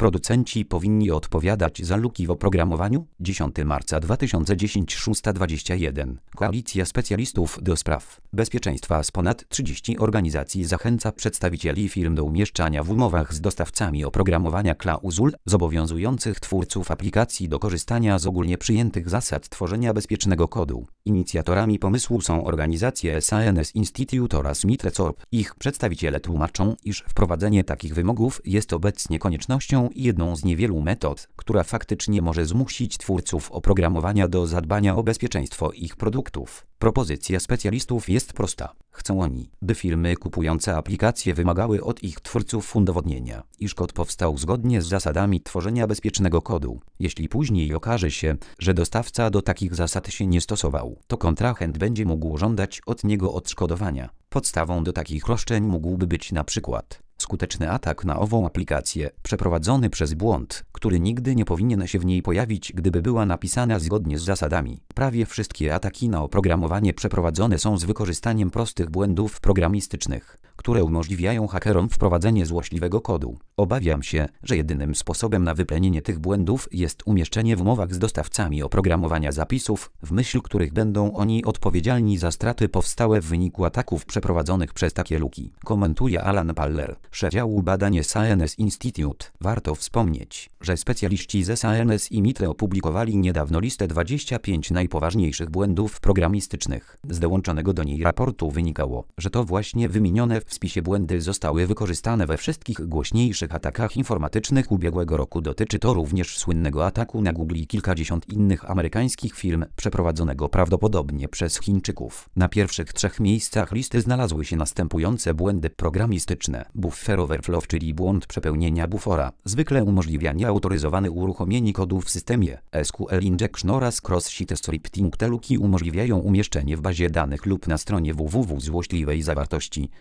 Producenci powinni odpowiadać za luki w oprogramowaniu. 10 marca 2010 6:21. Koalicja Specjalistów do Spraw Bezpieczeństwa z ponad 30 organizacji zachęca przedstawicieli firm do umieszczania w umowach z dostawcami oprogramowania klauzul zobowiązujących twórców aplikacji do korzystania z ogólnie przyjętych zasad tworzenia bezpiecznego kodu. Inicjatorami pomysłu są organizacje SANS Institute oraz Mitre-Corp. Ich przedstawiciele tłumaczą, iż wprowadzenie takich wymogów jest obecnie koniecznością i jedną z niewielu metod, która faktycznie może zmusić twórców oprogramowania do zadbania o bezpieczeństwo ich produktów. Propozycja specjalistów jest prosta. Chcą oni, by firmy kupujące aplikacje wymagały od ich twórców udowodnienia, iż kod powstał zgodnie z zasadami tworzenia bezpiecznego kodu. Jeśli później okaże się, że dostawca do takich zasad się nie stosował, to kontrahent będzie mógł żądać od niego odszkodowania. Podstawą do takich roszczeń mógłby być na przykład skuteczny atak na ową aplikację, przeprowadzony przez błąd, który nigdy nie powinien się w niej pojawić, gdyby była napisana zgodnie z zasadami. Prawie wszystkie ataki na oprogramowanie przeprowadzone są z wykorzystaniem prostych błędów programistycznych, które umożliwiają hakerom wprowadzenie złośliwego kodu. Obawiam się, że jedynym sposobem na wyplenienie tych błędów jest umieszczenie w umowach z dostawcami oprogramowania zapisów, w myśl których będą oni odpowiedzialni za straty powstałe w wyniku ataków przeprowadzonych przez takie luki. Komentuje Alan Paller, szef działu badań SANS Institute. Warto wspomnieć, że specjaliści z SANS i Mitre opublikowali niedawno listę 25 najpoważniejszych błędów programistycznych. Z dołączonego do niej raportu wynikało, że to właśnie wymienione w spisie błędy zostały wykorzystane we wszystkich głośniejszych atakach informatycznych ubiegłego roku. Dotyczy to również słynnego ataku na Google i kilkadziesiąt innych amerykańskich firm, przeprowadzonego prawdopodobnie przez Chińczyków. Na pierwszych 3 miejscach listy znalazły się następujące błędy programistyczne. Buffer overflow, czyli błąd przepełnienia bufora, zwykle umożliwia nieautoryzowane uruchomienie kodu w systemie. SQL injection oraz cross-site scripting. Te luki umożliwiają umieszczenie w bazie danych lub na stronie www złośliwej zawartości.